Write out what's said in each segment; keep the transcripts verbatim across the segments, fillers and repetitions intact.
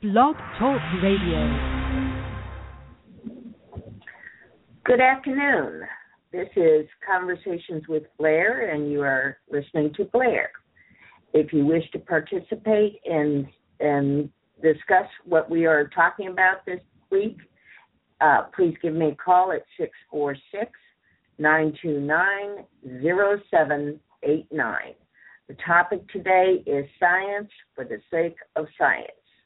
Blog Talk Radio. Good afternoon. This is Conversations with Blair, and you are listening to Blair. If you wish to participate and and discuss what we are talking about this week, uh, please give me a call at six four six, nine two nine, zero seven eight nine. The topic today is science for the sake of science.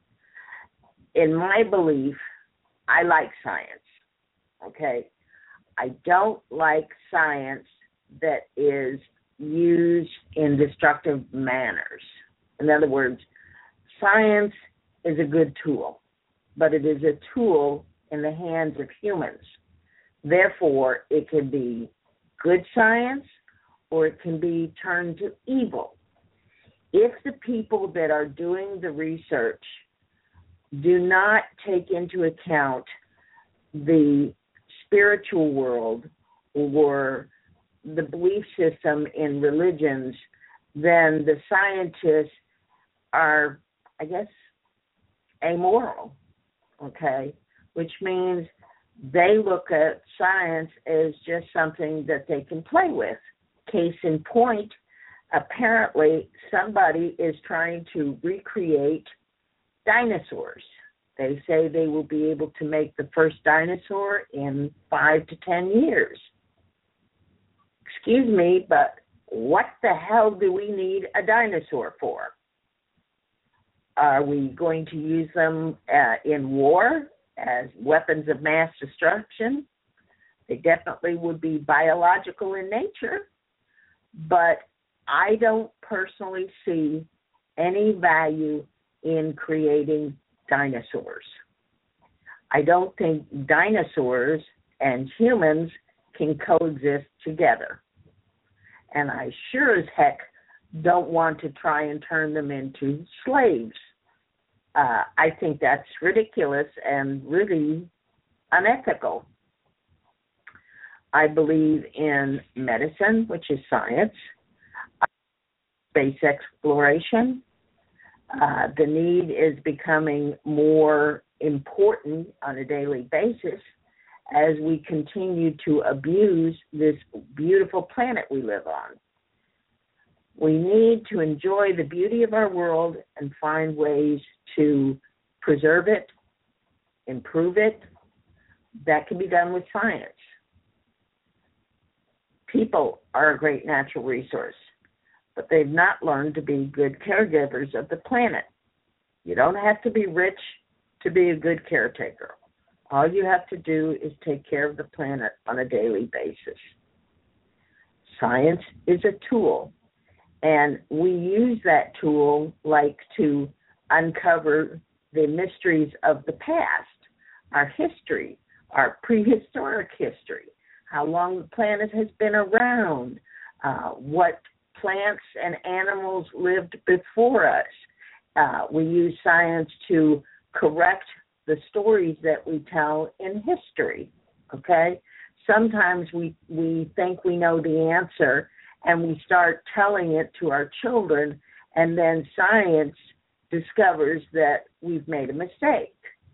In my belief, I like science, okay? I don't like science that is used in destructive manners. In other words, science is a good tool, but it is a tool in the hands of humans. Therefore, it can be good science or it can be turned to evil. If the people that are doing the research do not take into account the spiritual world or the belief system in religions, then the scientists are, I guess, amoral, okay? Which means they look at science as just something that they can play with. Case in point, apparently somebody is trying to recreate dinosaurs. They say they will be able to make the first dinosaur in five to ten years. Excuse me, but what the hell do we need a dinosaur for? Are we going to use them uh, in war as weapons of mass destruction? They definitely would be biological in nature, but I don't personally see any value in creating dinosaurs. I don't think dinosaurs and humans can coexist together. And I sure as heck don't want to try and turn them into slaves. Uh, I think that's ridiculous and really unethical. I believe in medicine, which is science, space exploration. Uh, the need is becoming more important on a daily basis as we continue to abuse this beautiful planet we live on. We need to enjoy the beauty of our world and find ways to preserve it, improve it. That can be done with science. People are a great natural resource, but they've not learned to be good caregivers of the planet. You don't have to be rich to be a good caretaker. All you have to do is take care of the planet on a daily basis. Science is a tool, and we use that tool like to uncover the mysteries of the past, our history, our prehistoric history, how long the planet has been around, uh, what plants and animals lived before us. Uh, we use science to correct the stories that we tell in history, okay? Sometimes we, we think we know the answer and we start telling it to our children, and then science discovers that we've made a mistake.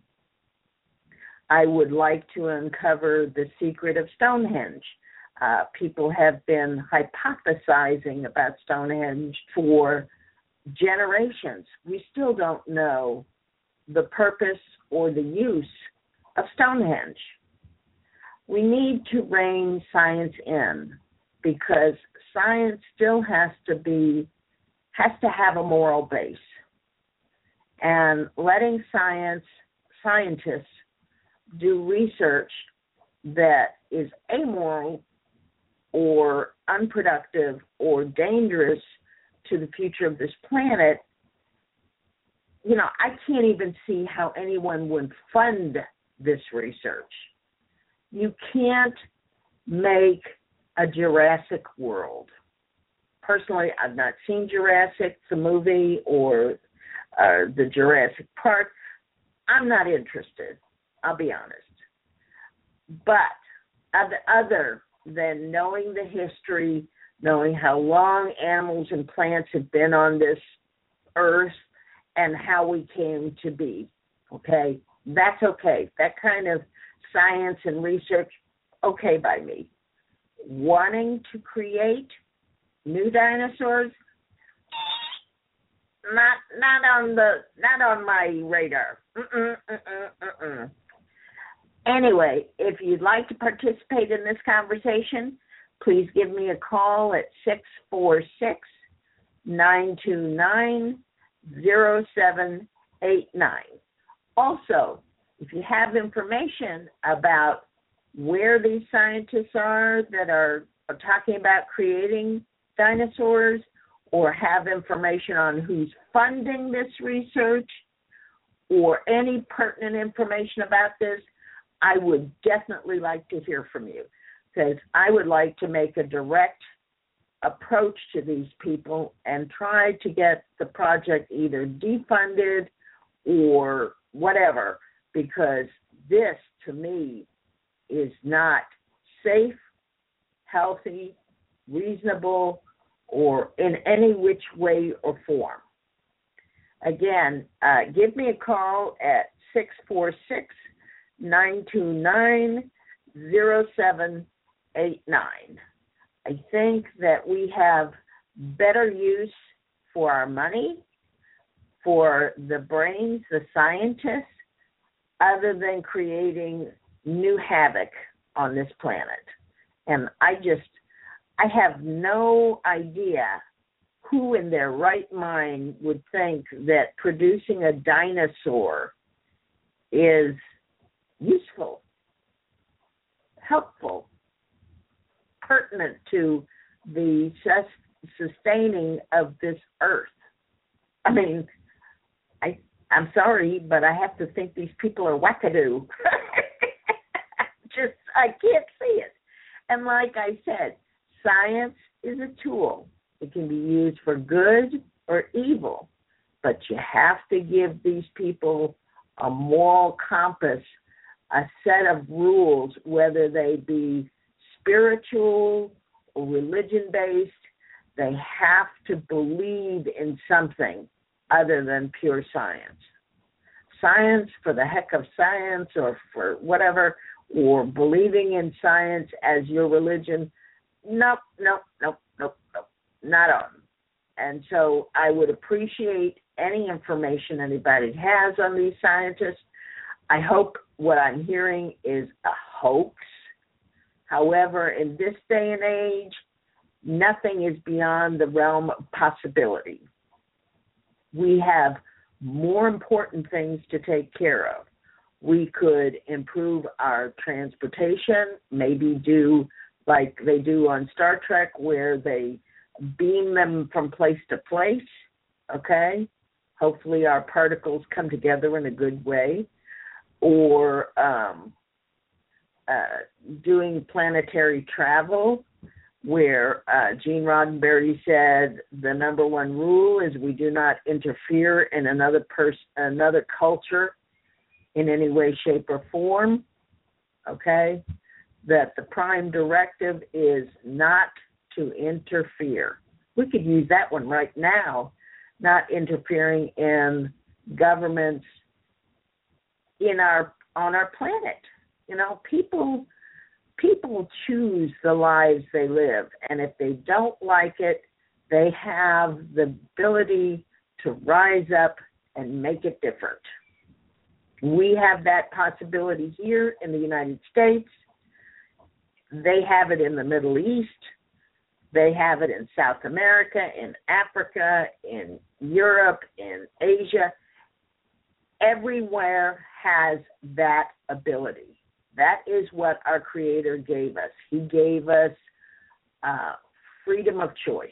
I would like to uncover the secret of Stonehenge. Uh, people have been hypothesizing about Stonehenge for generations. We still don't know the purpose or the use of Stonehenge. We need to rein science in because science still has to be, has to have a moral base. And letting science, scientists do research that is amoral or unproductive or dangerous to the future of this planet, you know, I can't even see how anyone would fund this research. You can't make a Jurassic World. Personally, I've not seen Jurassic, the movie, or uh, the Jurassic Park. I'm not interested, I'll be honest. But other than knowing the history, knowing how long animals and plants have been on this earth and how we came to be, Okay? That's okay. That kind of science and research, okay by me. Wanting to create new dinosaurs, not not on the not on my radar. Mm-mm, mm-mm, mm-mm. Anyway, if you'd like to participate in this conversation, please give me a call at six four six, nine two nine, zero seven eight nine. Also, if you have information about where these scientists are that are, are talking about creating dinosaurs, or have information on who's funding this research, or any pertinent information about this, I would definitely like to hear from you, because I would like to make a direct approach to these people and try to get the project either defunded or whatever, because this, to me, is not safe, healthy, reasonable, or in any which way or form. Again, uh, give me a call at six four six, nine two nine, zero seven eight nine. I think that we have better use for our money, for the brains, the scientists, other than creating new havoc on this planet. And I just, I have no idea who in their right mind would think that producing a dinosaur is useful, helpful, pertinent to the sustaining of this earth. I mean, I, I'm sorry, but I have to think these people are wackadoo. Just, I can't see it. And like I said, science is a tool. It can be used for good or evil, but you have to give these people a moral compass, a set of rules, whether they be spiritual or religion-based. They have to believe in something other than pure science. Science for the heck of science, or for whatever, or believing in science as your religion, nope, nope, nope, nope, nope, not on. And so I would appreciate any information anybody has on these scientists. I hope what I'm hearing is a hoax. However, in this day and age, nothing is beyond the realm of possibility. We have more important things to take care of. We could improve our transportation, maybe do like they do on Star Trek, where they beam them from place to place, okay? Hopefully our particles come together in a good way. Or um, uh, doing planetary travel, where uh, Gene Roddenberry said the number one rule is we do not interfere in another person, another culture in any way, shape, or form, okay? That the prime directive is not to interfere. We could use that one right now, not interfering in governments in our on our planet. You know, people people choose the lives they live, and if they don't like it, they have the ability to rise up and make it different. We have that possibility here in the United States. They have it in the Middle East. They have it in South America, in Africa, in Europe, in Asia. Everywhere has that ability. That is what our Creator gave us. He gave us uh, freedom of choice.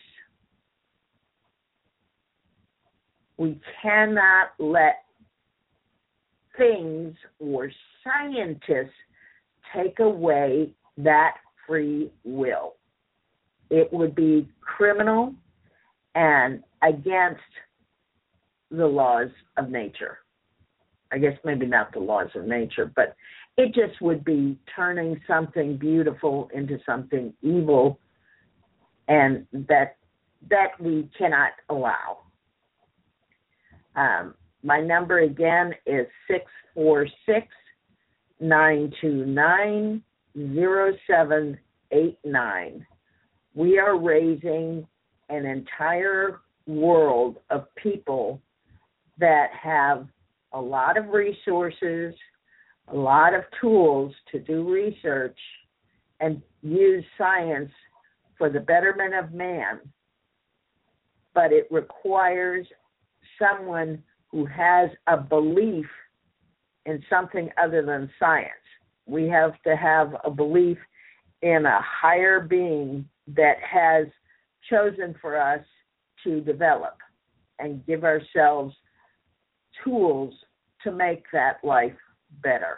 We cannot let things or scientists take away that free will. It would be criminal and against the laws of nature. I guess maybe not the laws of nature, but it just would be turning something beautiful into something evil, and that that we cannot allow. Um, my number again is six four six, nine two nine, zero seven eight nine. We are raising an entire world of people that have a lot of resources, a lot of tools to do research and use science for the betterment of man. But it requires someone who has a belief in something other than science. We have to have a belief in a higher being that has chosen for us to develop and give ourselves tools to make that life better.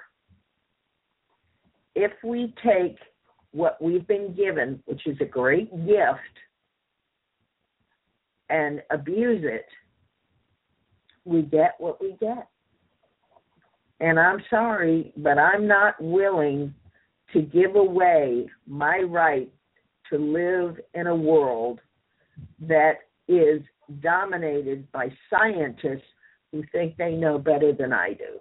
If we take what we've been given, which is a great gift, and abuse it, we get what we get. And I'm sorry, but I'm not willing to give away my right to live in a world that is dominated by scientists who think they know better than I do.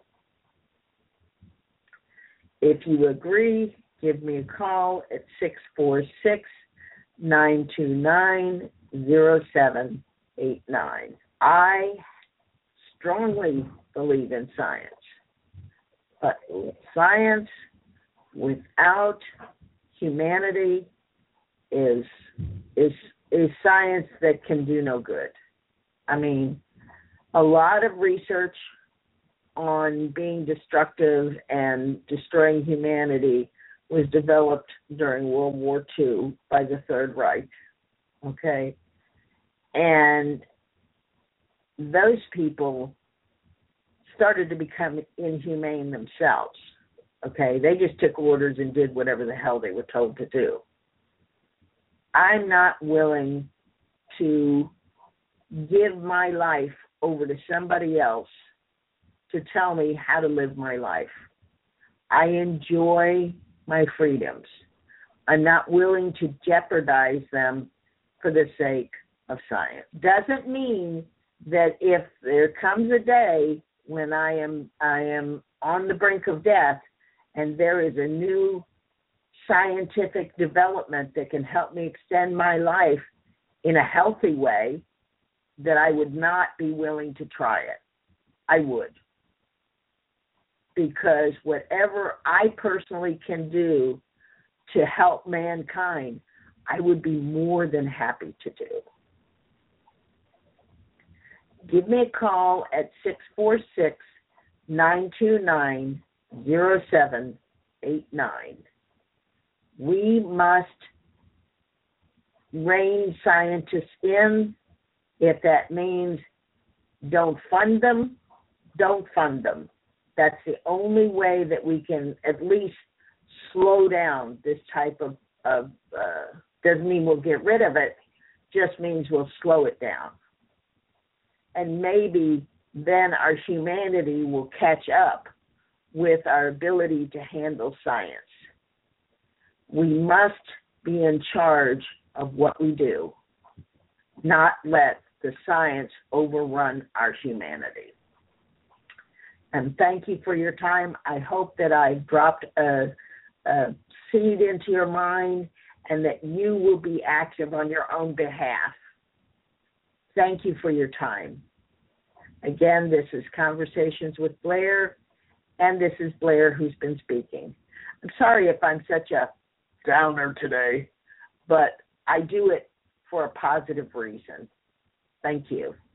If you agree, give me a call at six four six, nine two nine, zero seven eight nine. I strongly believe in science, but science without humanity is is is science that can do no good. I mean, a lot of research on being destructive and destroying humanity was developed during World War Two by the Third Reich, okay? And those people started to become inhumane themselves, okay? They just took orders and did whatever the hell they were told to do. I'm not willing to give my life over to somebody else to tell me how to live my life. I enjoy my freedoms. I'm not willing to jeopardize them for the sake of science. Doesn't mean that if there comes a day when I am I am on the brink of death and there is a new scientific development that can help me extend my life in a healthy way, that I would not be willing to try it. I would. Because whatever I personally can do to help mankind, I would be more than happy to do. Give me a call at six four six, nine two nine, zero seven eight nine. We must rein scientists in. If that means don't fund them, don't fund them. That's the only way that we can at least slow down this type of, of uh, doesn't mean we'll get rid of it, just means we'll slow it down. And maybe then our humanity will catch up with our ability to handle science. We must be in charge of what we do, not let the science overrun our humanity. And thank you for your time. I hope that I dropped a, a seed into your mind and that you will be active on your own behalf. Thank you for your time. Again, this is Conversations with Blair, and this is Blair who's been speaking. I'm sorry if I'm such a downer today, but I do it for a positive reason. Thank you.